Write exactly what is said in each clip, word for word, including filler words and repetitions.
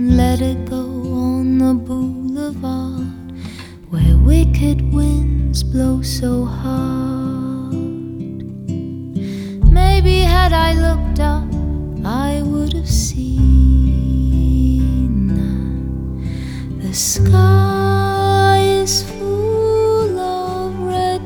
let it go on the boulevard where wicked winds blow so hard. Maybe had I looked up, I would have seen that the sky is full of red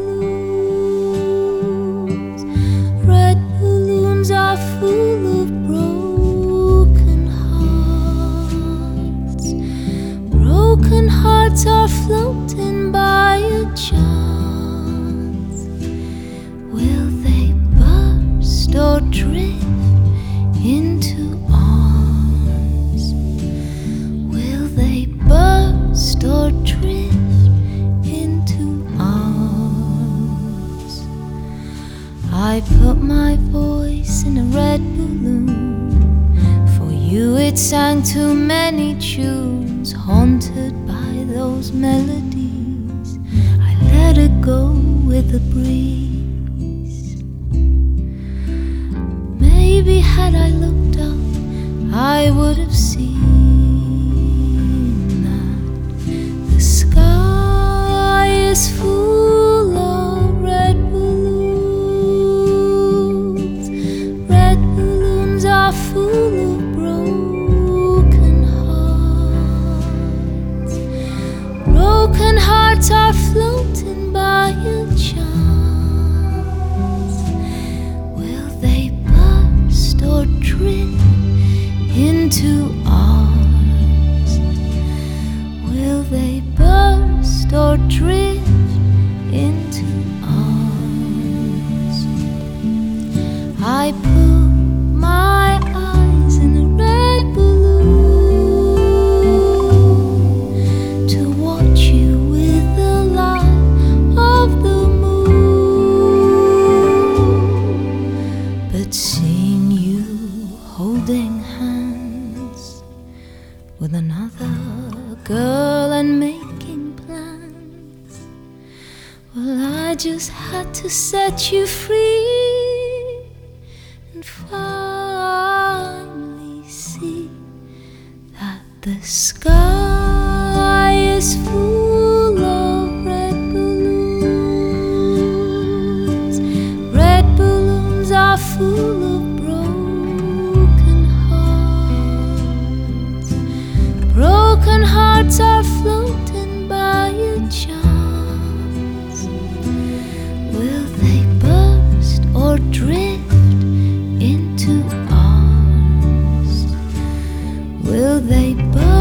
balloons. Red balloons are full of broken hearts. Broken hearts are floating by a chance. Will they burst or drift into arms? Will they burst or drift into arms? I put my voice in a red balloon. For you it sang too many tunes. Haunted by those melodies, I let it go with the breeze. Maybe had I looked up, I would have seen that the sky is full of red balloons. Red balloons are full of broken hearts. Broken hearts are floating by a chance. Will they burst or drift into arms? Will they burst or drift into arms? I put my eyes in a red balloon to watch you with the light of the moon. But seeing you holding hands with another girl and making plans, well, I just had to set you free and finally see that the sky is full of red balloons. Red balloons are full of broken hearts. Broken hearts are floating by a chance. Will they burst or drift into arms? Will they burst